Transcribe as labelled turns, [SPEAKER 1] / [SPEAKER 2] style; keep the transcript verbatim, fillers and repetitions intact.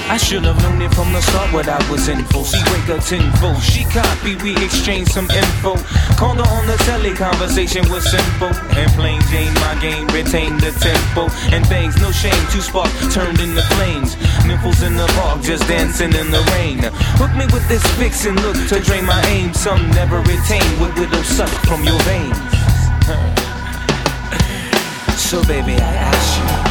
[SPEAKER 1] I should have known it from the start what I was in for. She break her tenfold, she copy, we exchange some info. Called her on the telly, conversation was simple. And plain Jane, my game, retain the tempo. And things, no shame, two sparks turned into flames. Nipples in the park, just dancing in the rain. Hook me with this fix and look to drain my aim. Some never retain what widow suck from your veins. So baby, I ask you,